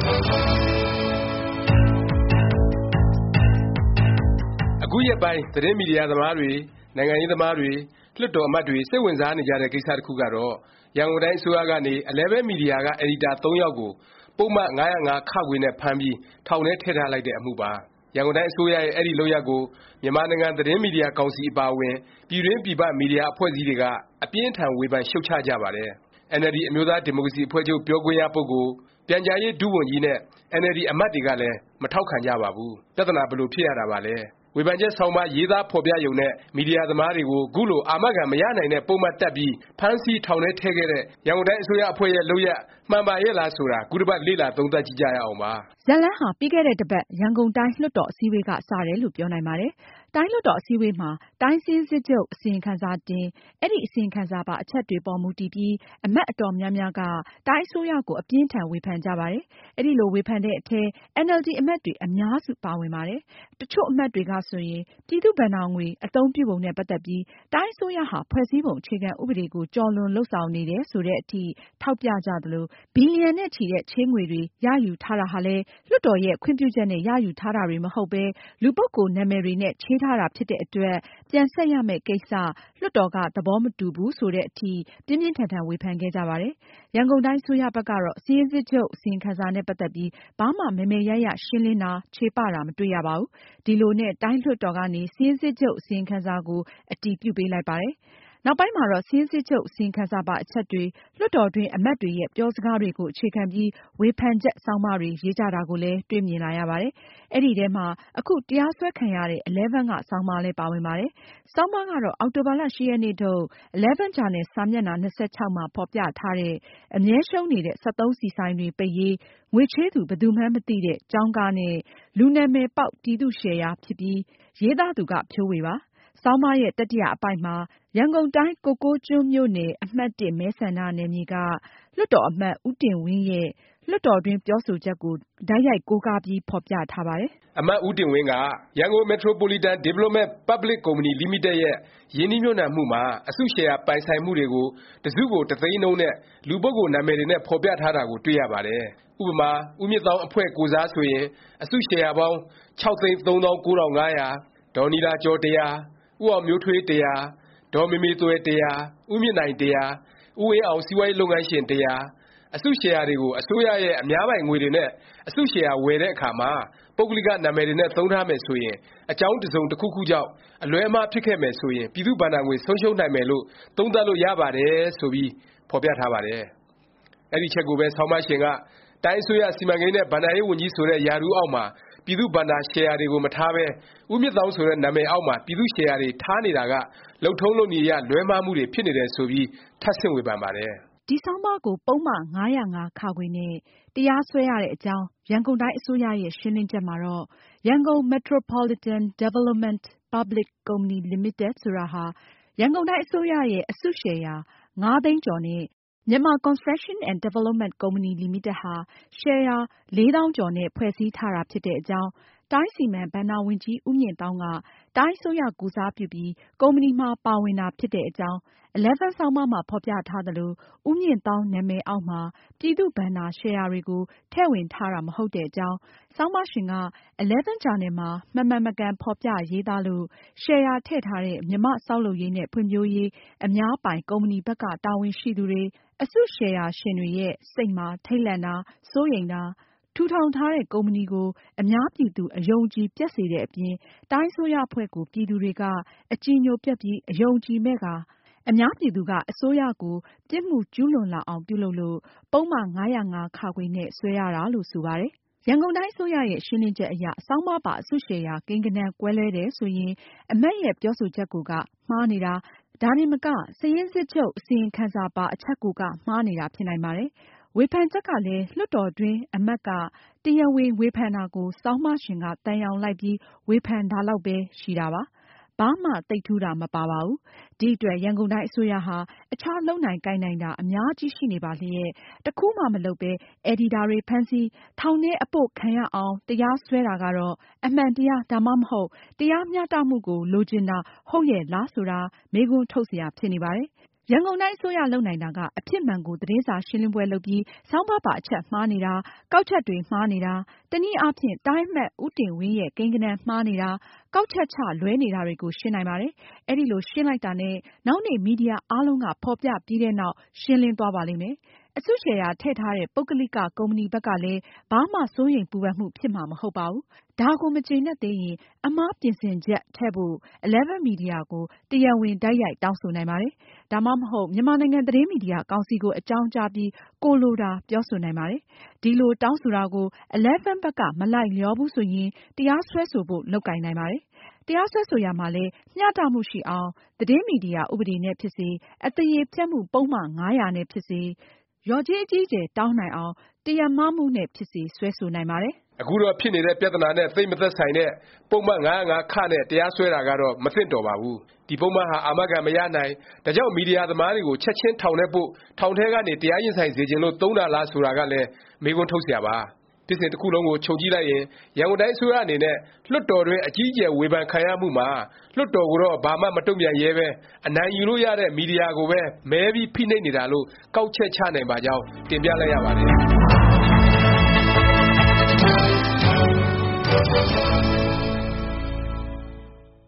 အခုရက်ပိုင်းသတင်းမီဒီယာသမားတွေနိုင်ငံရေးသမားတွေလွှတ်တော်အမတ်တွေစိတ်ဝင်စားနေကြတဲ့ကိစ္စတစ်ခုကတော့ရန်ကုန်တိုင်းအစိုးရကနေ Eleven Media ကအယ်ဒီတာ 3 ယောက်ကိုပုဒ်မ 505 (ခ) နဲ့ဖမ်းပြီးထောင်ထဲထည့်ထားလိုက်တဲ့အမှုပါရန်ကုန်တိုင်းအစိုးရရဲ့အဲဒီလုပ်ရပ်ကိုမြန်မာနိုင်ငံသတင်းမီဒီယာကောင်စီအပါအဝင်ပြည်တွင်းပြည်ပမီဒီယာအဖွဲ့အစည်းတွေကအပြင်းအထန်ဝေဖန်ရှုတ်ချကြပါတယ်NLD အမျိုးသားဒီမိုကရေစီအဖွဲ့ချုပ်ပြောခွင့်ရပုဂ္ဂိုလ်ပြန်ကြားရေးဒုဝန်ကြီးနဲ့ NLD အမတ်တွေကလည်းမထောက်ခံကြပါဘူးပြဿနာဘယ်လိုဖြစ်ရတာပါလဲဝေဖန်ချက်ဆောင်းပါးရေးသားဖော်ပြရုံနဲ့မီဒီယာသမားတွေကိုခုလိုအာမခံမရနိုင်တဲ့ပုဒ်မတပ်ပြီးဖမ်းဆီးထောင်ထဲထည့်ခဲ့တဲ့ရန်ကုန်တိုင်းအစိုးရအဖွဲ့ရဲ့လုပ်ရပ်မှန်ပါရဲ့လားဆိုတာခုတစ်ပတ်လေ့လာသုံးသပ်ကြည့်ကြရအောင်ပါဇာတ်လမ်းဟာပြီးခဲ့တဲ့တစ်ပတ်ရန်ကုန်တိုင်းလွှတ်တော်အစည်းအဝေးကစတယ်လို့ပြောနိုင်ပါတယ်တိုင်းလွှတ်တော်အစည်းအဝေးမှာတိုင်းစာရင်းစစ်ချုပ်အစီရင်ခံစာတင်အဲ့ဒီအစီရင်ခံစာပါအချက်တွေပေါ်မူတည်ပြီးအမတ်အတော်များများကတိုင်းအစိုးရကိုအပြင်းထန်ဝေဖန်ကြပါတယ်အဲ့ဒီလိုဝေဖန်တဲ့အထဲ NLD အမတ်တွေအများစုပါဝင်ပါတယ်တချို့အမတ်တွေကဆိုရင်ပြည်သူ့ဘဏ္ဍာငွေအသုံးပြုပုံနဲ့ပတ်သက်ပြီးတိုင်းအစိုးရဟာဖွဲ့စည်းပုံအခြေခံဥပဒေကိုကျော်လွန်လုပ်ဆောင်နေတယ်ဆိုတဲ့အထိထောက်ပြကြသလိုဘီလီယံနဲ့ချီတဲ့ချေးငွေတွေရယူထားတာဟာလည်းလွှတ်တော်ရဲ့ခွင့်ပြုချက်နဲ့ရယူထားတာတွေမဟုတ်ပဲလူပုဂ္ဂိုလ်နာမည်တွေနဲ့ချေးထားတာဖြစ်တဲ့အတွက်ပြန်ဆက်ရမယ့်ကိစ္စလွှတ်တော်ကသဘောမတူဘူးဆိုတဲ့အထိပြင်းပြင်းထန်ထန်ဝေဖန်ခဲ့ကြပါတယ်။ရန်ကုန်တိုင်းအစိုးရဘက်ကတော့စာရင်းစစ်ချုပ်အစီရင်ခံစာနဲ့ပတ်သက်ပြီးဘာမှမယ်မယ်ရရရှင်းလင်းတာခြေပတာမတွေ့ရပါဘူး။ဒီလိုနဲ့တိုင်းလွှတ်တော်ကနေစာရင်းစစ်ချုပ်အစီရင်ခံစာကိုအတည်ပြုပေးလိုက်ပါတယ်။နောက်ပိုင်းမှာတော့စာရင်းစစ်ချုပ်အစီရင်ခံစာပါအချက်တွေလွှတ်တော်တွင်းအမတ်တွေရဲ့ပြောစကားတွေကိုအခြေခံပြီးဝေဖန်ချက်ဆောင်းပါးတွေရေးကြတာကိုလည်းတွေ့မြင်လာရပါတယ်။အဲ့ဒီထဲမှာအခုတရားစွဲခံရတဲ့ Eleven ကဆောင်းပါးလည်းပါဝင်ပါတယ်။ဆောင်းပါးကတော့အောက်တိုဘာလ 8 ရက်နေ့ထုတ် Eleven Journal စာမျက်နှာ 26 မှာဖော်ပြထားတဲ့အမြဲရှုံးနေတဲ့ စက်သုံးဆီဆိုင်တွေပိတ်ရေးငွေချေးသူဘယ်သူမှန်းမသိတဲ့ကျောင်းကားနဲ့လူနာမည်ပေါက်ပြည်သူ့ရှယ်ယာဖြစ်ပြီးရေးသားသူကဖြိုးဝေပါ။ဆောင်းပါးရဲ့တတိယအပိုဒ်မှာရန်ကုန်တိုင်းကိုကိုးကျွန်းမြို့နယ်အမှတ် 1 မဲဆန္ဒနယ်မြေကလွှတ်တော်အမတ်ဦးတင်ဝင်းရဲ့လွှတ်တော်တွင်းပြောဆိုချက်ကိုတိုက်ရိုက်ကိုးကားပြီးဖော်ပြထားပါတယ်။အမတ်ဦးတင်ဝင်းကရန်ကုန် Metropolitan Development Public Company Limited ရဲ့ရင်းနှီးမြှုပ်နှံမှုမှာအစုရှယ်ယာပိုင်ဆိုင်မှုတွေကိုတစ်စုကို1 သိန်းနှုန်းနဲ့လူပုဂ္ဂိုလ်နာမည်တွေနဲ့ဖော်ပြထားတာကိုတွေ့ရပါတယ်။ဥပမာဦးမြင့်သောင်းအဖွဲ့ကိုယ်စားဆိုရင်အစုရှယ်ယာပေါင်း 6,39,500 ဒေါ်နီလာကျော် 100ဦးအောင်မျိုးထွေး 100ဒေါ်မေမေသွယ် 100ဦးမြင့်နိုင် 100ဦးဝင်းအောင်စီးပွားရေးလုပ်ငန်းရှင် 100အစုရှယ်ယာတွေကိုအစိုးရရဲ့အများပိုင်ငွေတွေနဲ့အစုရှယ်ယာဝယ်တဲ့အခါမှာပုဂ္ဂလိကနာမည်တွေနဲ့သုံးထားမယ်ဆိုရင်အကြောင်းတစ်စုံတစ်ခုခုကြောင့်အလွဲအမှားဖြစ်ခဲ့မယ်ဆိုရင်ပြည်သူ့ဘဏ္ဍာငွေဆုံးရှုံးနိုင်မယ်လို့သုံးသပ်လို့ရပါတယ်ဆိုပြီးဖော်ပြထားပါတယ်။အဲဒီချက်ကိုပဲဆောင်းပါးရှင်ကတိုင်းအစိုးရစီမံကိန်းနဲ့ဘဏ္ဍာရေးဝန်ကြီးဆိုတဲ့ရာထူးအောက်မှာပြည်သူ့ဘဏ္ဍာရှယ်ယာတွေကိုမထားပဲဦးမြင့်သောင်းဆိုတဲ့နာမည်အောက်မှာပြည်သူ့ရှယ်ယာတွေထားနေတာကလုပ်ထုံးလုပ်နည်းအရလွဲမှားမှုတွေဖြစ်နေတယ်ဆိုပြီးထပ်ဆင့်ဝေဖန်ပါတယ်။ဒီဆောင်းပါးကိုပုဒ်မ 505 (ခ) နဲ့တရားစွဲရတဲ့အကြောင်းရန်ကုန်တိုင်းအစိုးရရဲ့ရှင်းလင်းချက်မှာတော့ရန်ကုန် Metropolitan Development Public Company Limited ဆိုတာဟာရန်ကုန်တိုင်းအစိုးရရဲ့အစုရှယ်ယာ 5 သိန်းကျော်နဲ့Myanmar Construction and Development Company Limited ဟာရှယ်ယာ 4,000 ကျော်နဲ့ဖွဲ့စည်းထားတာဖြစ်တဲ့အကြောင်းတိုင်းစီမံဘဏ္ဍာဝန်ကြီးဦးမြင့်သောင်းကတိုင်းအစိုးရကိုယ်စားပြုပြီးကုမ္ပဏီမှာပါဝင်တာဖြစ်တဲ့အကြောင်း Eleven ဆောင်းပါးမှာဖော်ပြထားသလိုဦးမြင့်သောင်းနာမည်အောက်မှာပြည်သူ့ဘဏ္ဍာရှယ်ယာတွေကိုထည့်ဝင်ထားတာမဟုတ်တဲ့အကြောင်းဆောင်းပါးရှင်က Eleven Journal မှာမမှန်မကန်ဖော်ပြရေးသားလို့ရှယ်ယာထည့်ထားတဲ့မြန်မာ့ဆောက်လုပ်ရေးနဲ့ဖွံ့ဖြိုးရေးအများပိုင်ကုမ္ပဏီဘက်ကတာဝန်ရှိသူတွေအစုရှယ်ယာရှင်တွေရဲ့စိတ်မှာထိတ်လန့်တာစိုးရိမ်တာထူထောင်ထားတဲ့ကုမ္ပဏီကိုအများပြည်သူအယုံအကြည်ပျက်စေတဲ့အပြင်တိုင်းအစိုးရအဖွဲ့ကိုပြည်သူတွေကအကြည်ညိုပျက်ပြီးအယုံအကြည်မဲ့ကအများပြည်သူကအစိုးရကိုပြစ်မှုကျူးလွန်လာအောင်ပြုလုပ်လို့ပုဒ်မ 505 (ခ) နဲ့စွဲရတာလို့ဆိုပါတယ်။ရန်ကုန်တိုင်းအစိုးရရဲ့ရှင်းလင်းချက်အရဆောင်းပါးပါအစုရှယ်ယာကိန်းဂဏန်းကွဲလွဲတယ်ဆိုရင်အမတ်ရဲ့ပြောဆိုချက်ကိုကမှားနေတာဒါတင်မကစာရင်းစစ်ချုပ်အစီရင်ခံစာပါအချက်ကိုကမှားနေတာဖြစ်နိုင်ပါတယ်။ဝေဖန်ချက်ကလည်းလွှတ်တော်တွင်းအမတ်ကတရားဝင်ဝေဖန်တာကိုဆောင်းပါးရှင်ကသံယောင်လိုက်ပြီးဝေဖန်တာလောက်ပဲရှိတာပါ။ဘာမှသိပ်ထူးတာမပါပါဘူး။ဒီအတွက်ရန်ကုန်တိုင်းအစိုးရဟာအခြားလုပ်နိုင်ကိုင်နိုင်တာအများကြီးရှိနေပါလျက်တစ်ခုမှမလုပ်ပဲအယ်ဒီတာတွေဖမ်းဆီးထောင်ထဲအပို့ခံရအောင်တရားစွဲတာကတော့အမှန်တရားဒါမှမဟုတ်တရားမျှတမှုကိုလိုချင်တာဟုတ်ရဲ့လားဆိုတာမေးခွန်းထုတ်စရာဖြစ်နေပါတယ်။ရန်ကုန်တိုင်းအစိုးရလုပ်နိုင်တာက အဖြစ်မှန်ကိုသတင်းစာရှင်းလင်းပွဲလုပ်ပြီး ဆောင်းပါးပါအချက်မှားနေတာ၊ ကောက်ချက်တွေမှားနေတာ၊ တနည်းအားဖြင့် တိုင်းအမတ်ဦးတင်ဝင်းရဲ့ကိန်းဂဏန်းမှားနေတာ၊ ကောက်ချက်ချလွဲနေတာတွေကို ရှင်းနိုင်ပါတယ်။ အဲဒီလိုရှင်းလိုက်တာနဲ့ နောက်နေ့မီဒီယာအားလုံးက ဖော်ပြပြီးတဲ့နောက် ရှင်းလင်းသွားပါလိမ့်မယ်။ အစုရှယ်ယာထည့်ထားတဲ့ ပုဂ္ဂလိက ကုမ္ပဏီဘက်ကလည်း ဘာမှစိုးရိမ်ပူပန်မှုဖြစ်မှာမဟုတ်ပါဘူး။ ဒါကိုမကျေနပ်သေးရင် အမှားပြင်ဆင်ချက်ထည့်ဖို့ Eleven Media ကို တရားဝင်တိုက်ရိုက်တောင်းဆိုနိုင်ပါတယ်။ ဒါမှမဟုတ် မြန်မာနိုင်ငံသတင်းမီဒီယာကောင်စီကိုအကြောင်းကြားပြီး ကိုယ်လိုတာပြောဆိုနိုင်ပါတယ်။ ဒီလိုတောင်းဆိုတာကို Eleven ဘက်ကမလိုက်လျောဘူးဆိုရင် တရားစွဲဆိုဖို့ လုပ်ကိုင်နိုင်ပါတယ်။ တရားစွဲဆိုရာမှာလည်း မျှတမှုရှိအောင် သတင်းမီဒီယာဥပဒေနဲ့ဖြစ်စေ၊ အသရေဖျက်မှု ပုဒ်မ ၅၀၀ နဲ့ဖြစ်စေ၊ လျော်ကြေးအကြီးအကျယ်တောင်းနိုင်အောင် တရားမှားမှုနဲ့ဖြစ်စေ စွဲဆိုနိုင်ပါတယ်။အခုတော့ဖြစ်နေတဲ့ပြသနာနဲ့သိပ်မသက်ဆိုင်တဲ့ ပုဒ်မ ၅၀၅ နဲ့တရားစွဲတာကတော့ မသင့်တော်ပါဘူး။ ဒီပုဒ်မဟာ အာမခံမရနိုင်၊ ဒါကြောင့်မီဒီယာသမားတွေကို ချက်ခြင်းထောင်ထဲပို့၊ ထောင်ထဲကနေ တရားရင်ဆိုင်စေချင်လို့ သုံးတာလား ဆိုတာကလည်း မေးခွန်းထုတ်စရာပါ။ ဖြစ်စဉ်တစ်ခုလုံးကိုခြုံကြည့်လိုက်ရင် ရန်ကုန်တိုင်းအစိုးရအနေနဲ့ လွှတ်တော်တွင်း အကြီးအကျယ်ဝေဖန်ခံရမှုမှာ လွှတ်တော်ကိုတော့ ဘာမှမတုန့်ပြန်ရဲပဲ အနိုင်ယူလို့ရတဲ့ မီဒီယာကိုပဲ မဲပြီးဖိနှိပ်နေတာလို့ ကောက်ချက်ချနိုင်ပါကြောင်း တင်ပြလိုက်ရပါတယ်